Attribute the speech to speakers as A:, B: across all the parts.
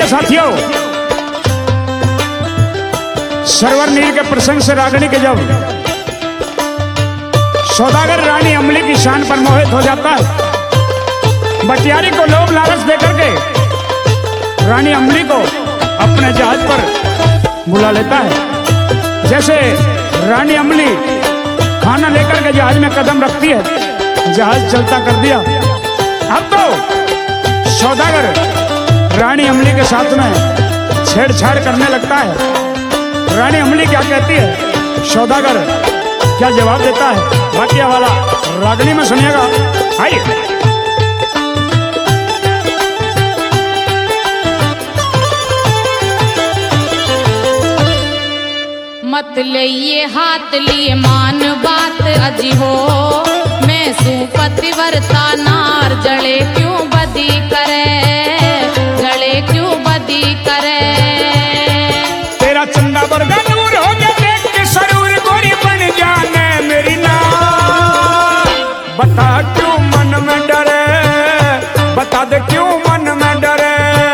A: के साथियों, सरवर नील के प्रसंग से रागिनी के जब सौदागर रानी अमली की शान पर मोहित हो जाता है, बटियारी को लोभ लालच देकर के रानी अमली को अपने जहाज पर बुला लेता है। जैसे रानी अमली खाना लेकर के जहाज में कदम रखती है, जहाज चलता कर दिया। अब तो सौदागर रानी अमली के साथ में छेड़छाड़ करने लगता है। रानी अमली क्या कहती है, सौदागर क्या जवाब देता है, वाकया वाला रागिनी में सुनिएगा। आइए।
B: मत लिए हाथ लिए मान बात अजी हो, मैं सुपतिव्रता नार जड़े क्यों बदी करे, जड़े क्यों बदी करे।
A: तेरा चंदा वर्गा नूर हो गया देख के सरूर गोरी बन जाने मेरी ना, बता क्यों मन में डरे, बता दे क्यों मन में डरे।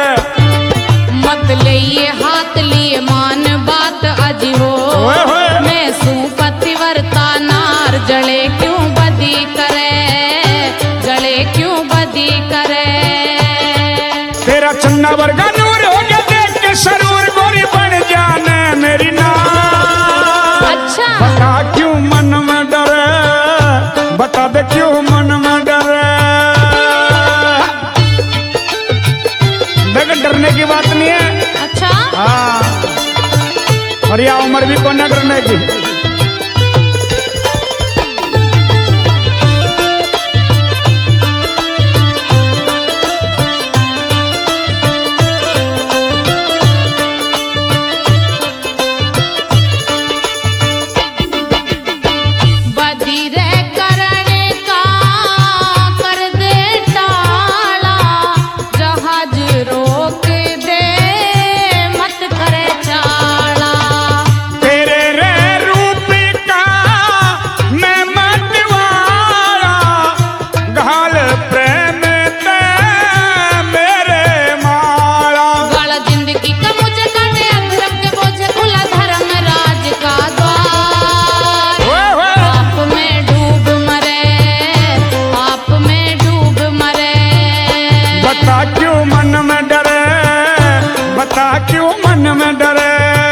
B: मत लिए हाथ लिए मान बात अजी हो, मैं सुपतिव्रता नार जड़े क्यों बदी करे, जड़े क्यों बदी करे।
A: तेरा चंदा वर्गा नूर हो गया देख के सरूर गोरी बन जाने मेरी ना,
B: अच्छा
A: बता क्यों मन में डरे, बता दे क्यों मन में डरे। देख डरने की बात नहीं है।
B: अच्छा
A: हाँ, और यह उम्र भी को न डरने की। क्यों मन में डरे।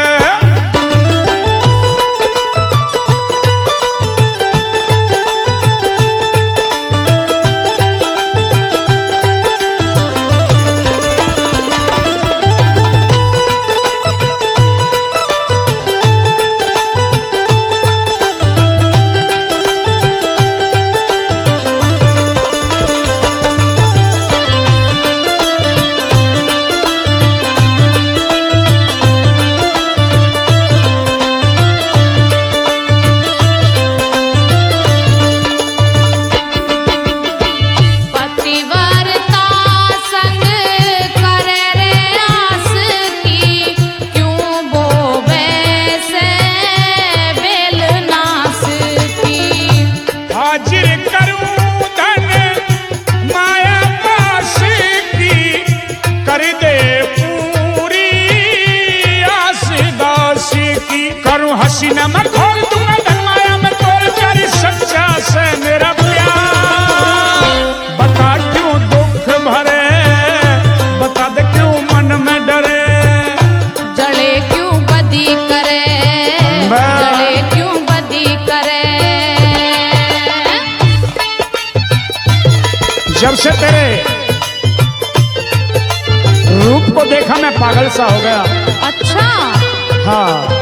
A: हसीना में खोल दूंगा धनमाया में तोड़ कर सच्चा से मेरा प्यार। बता क्यों दुख भरे, बता दे क्यों मन में डरे।
B: जड़े क्यों बदी करे, जड़े क्यों बदी करे।
A: जब से तेरे रूप को देखा मैं पागल सा हो गया।
B: अच्छा
A: हाँ,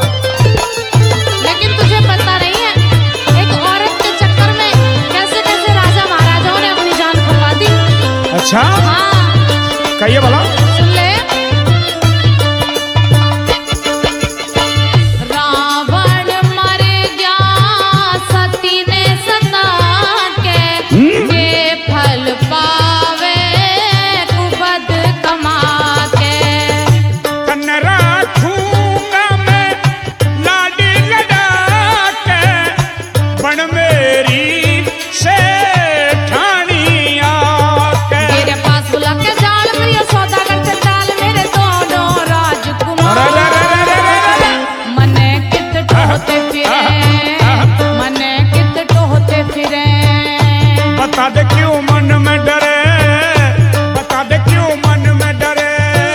A: अच्छा
B: हाँ,
A: कहिए भला।
B: सुन ले। रावण मर गया सती ने सता के, ये फल पावे कुबद कमा के।
A: कन राखूंगा मैं लाडी लड़ा के, बन मेरी से ठानी आके।
B: तेरे पास बुला के जाल मेरी सौदागर
A: बता दे क्यों मन में डरे, बता दे क्यों मन में डरे।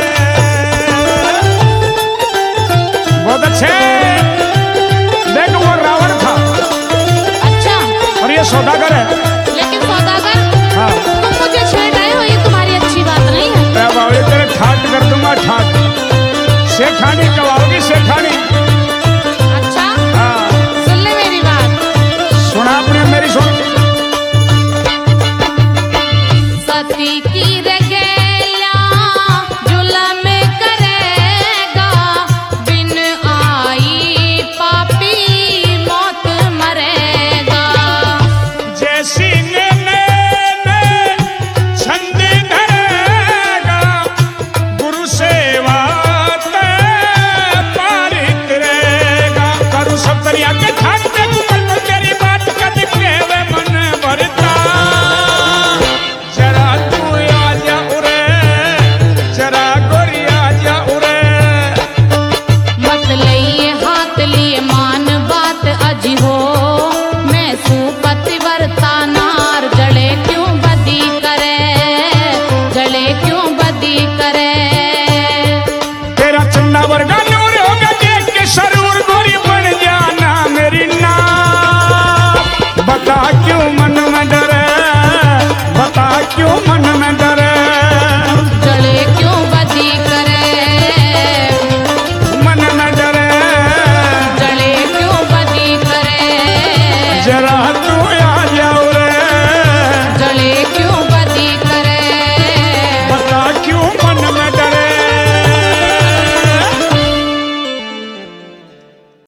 A: बहुत अच्छे। देख वो रावण था।
B: अच्छा।
A: और ये सौदागर है।
B: लेकिन सौदागर,
A: हाँ,
B: तुम मुझे छेड़ रहे हो, ये तुम्हारी अच्छी बात नहीं है।
A: बाबू तेरे ठाट कर दूंगा, ठाट। सेठानी कबाओगी, सेठानी।
B: अच्छा।
A: हाँ,
B: सुन ले मेरी बात।
A: सुना अपने, मेरी सुन।
B: सती की रगेला जुलम करेगा, बिन आई पापी मौत मरेगा।
A: जैसी ने छंद धरेगा, गुरु सेवा ते पारित रहेगा। करू सब दरिया के ठाट पे कुमल पर तेरी बात कद केवे मन भरता। जरा तू आजा उरे, जरा गोरी आजा उरे।
B: मत लिए हाथ लिए मान बात अजी हो, मैं सुपतिव्रता नार, जड़े क्यों बदी करे, जड़े क्यों बदी करे।
A: तेरा चन्ना वर्गा नूर होगा, देख के सरूर गोरी बन जाना मेरी नाम। बता क्यों